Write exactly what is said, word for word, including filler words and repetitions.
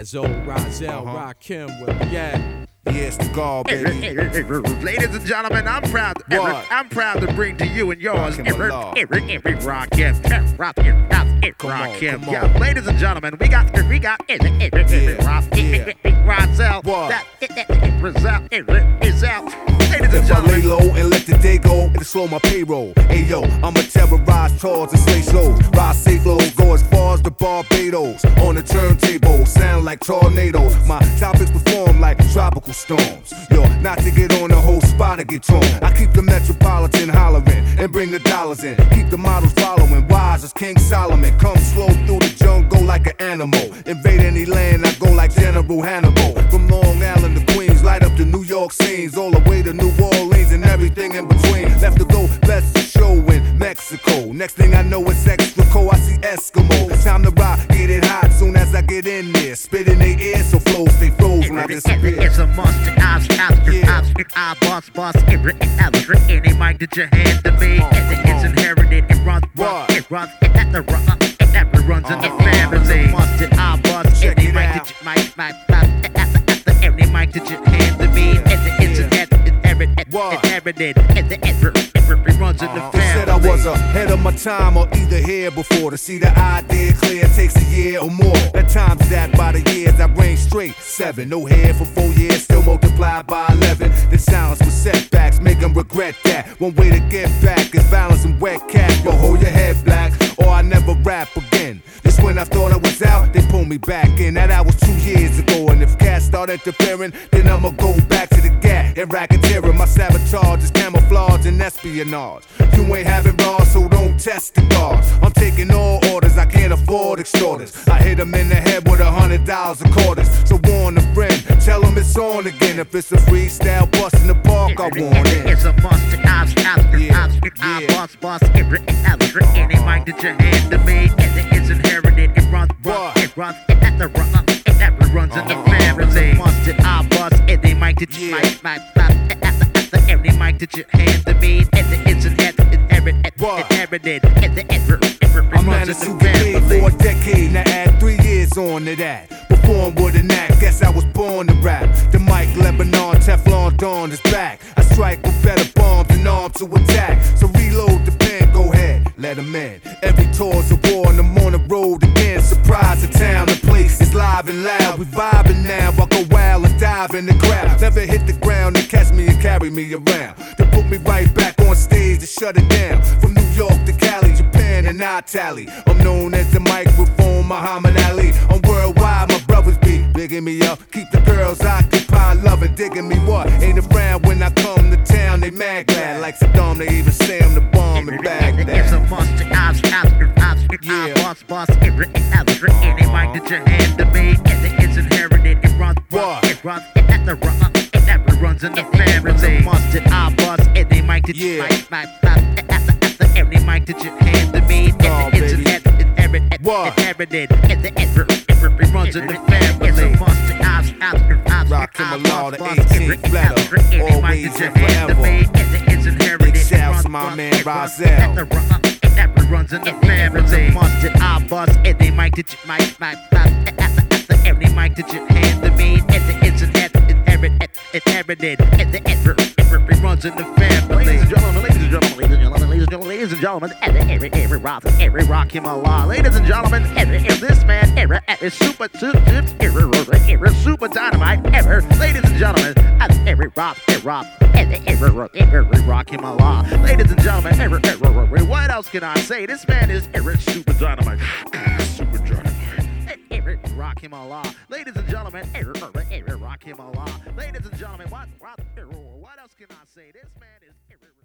Razzo, Rozelle, Uh-huh. Rakim with yeah. Yes, the God, baby. Ladies and gentlemen, I'm proud. What? I'm proud to bring to you and yours Rakim every Allah. every every Rakim, Rock him, Come on, Rakim. come Yeah, on. ladies and gentlemen, we got we got every every every Yeah, Rock, yeah. Rozelle. What? That Rozelle, is out. Ladies and If I lay gentlemen. low and let the day go, it'll slow my payroll. Hey yo, I'ma terrorize chores and slay shows. Rise safe lows, go as far as the Barbados. On the turntable, sound like tornadoes. My topics perform like tropical storms. Yo, not to get on the whole spot to get torn. I keep the metropolitan hollering and bring the dollars in. Keep the models following, wise as King Solomon. Come slow through the jungle like an animal. Invade any land, I go like General Hannibal. From Long Island to Queens, light up the New York scenes, all the way to New Orleans and everything in between. Left to go, best to show in Mexico. Next thing I know, it's extra cold. I see Eskimo. Time to rock, get it hot soon as I get in there. Spit in their ears so flows stay froze when I disappear. It's a must. I, I, Yeah. I, I, boss, boss, every, every, any mic that you hand to me, Come on, it's, come it's on. inherited. It runs, What? it runs, it, it, it, runs, it never runs in the Uh-huh. family. It's a must. I, boss, Check any it mic out. that you, mic, mic, mic, any mic that you hand to me, it's, it's, Yeah. it's inherited. What? Inherited. It, it, it, it runs in the Uh-huh. family. They said I was ahead of my time or either here before. To see the idea clear takes a year or more. At times that by the years I reign straight. Seven, no hair for four years, still multiplied by eleven. The silence with setbacks make them regret that. One way to get back is violence and wet cat. Yo, hold your head black or I never rap again. This when I thought I was out, they pulled me back in. That I was two years ago. And if cats start interfering, then I'ma go back to the gat and racketeering. My sabotage is camouflage and espionage. You ain't having bars, so don't test the guards. I'm taking all orders, I can't afford extorters. I hit them in the head with a hundred dollars a quarters. So warn a friend, tell them it's on again. If it's a freestyle bust in the park, I want it. It's a must. I, I, Yeah, I, yeah. boss, boss, every, every, any mic that you hand to me, it's, it's inherited. It runs, What? runs, it runs, it, it, it, it never runs in the Uh-huh. family. It's a must. I, boss, any mic that you, Yeah. mic, mic, mic, any mic that you hand to me, it's, it's inherited. Inherited. What? Inherited. It, it, it, it I'm runs managed in to the get paid family. for a decade, now add three years on to that. Perform with an act, guess I was born to rap. The mic, Lebanon, Teflon Dawn is back. I strike with better bombs and arms to attack. So reload the pen, go ahead, let 'em in. Every tour's a war and I'm on the road again. Surprise the town, the place is live and loud. We vibing now, I go wild and dive in the crowd. Never hit the ground and catch me and carry me around. They put me right back on stage to shut it down. From New York to Cali, Japan and I tally. I'm known as the microphone Muhammad Ali. I'm worldwide, my brothers be bigging me up. Keep the girls occupied, loving, digging me what? Ain't around when I come to town, they mad glad. Like Saddam, they even say I'm the bomb in It's a Baghdad. must. I, I, I, Yeah. I, boss, boss, every, every, any mic that you hand to me, it's, it's inherited. It runs, What? it runs, it, it, it, it never runs in the family. It's a must. I, boss, any mic that you, Yeah. mic, mic, mic, any mic that you hand to me, it's, Oh, it's baby. inherited. What? Inherited. It, it, it, it runs in the family. It's a must. I, I, I, Rakim Allah, the boss, eighteenth every, letter, every, any mic always that you and hand to forever. me, it's, it's inherited. Big shouts It to runs, my runs, man it runs, Rozelle. it, it, it, it never runs in the family. It's a must. I bust any mic that you, mic, mic, mic, any mic that you hand to me, it's, it's inherited. Inherited. It, it, it, it runs in the family. Ladies and gentlemen, ladies and gentlemen, ladies and gentlemen, ladies and gentlemen, ladies and gentlemen, every, every, every rock, every Rakim Allah. Ladies and gentlemen, every, every, this man, every, every super, super, every, every super dynamite ever. Ladies and gentlemen, every rock, every rock, every, every, every Rakim Allah. Ladies and gentlemen, every, every, every, what else can I say? This man is every super dynamite. Super dynamite. Every Rakim Allah. Ladies and gentlemen, every, every Rakim Allah. Ladies and gentlemen, what, what, what else can I say? This man is every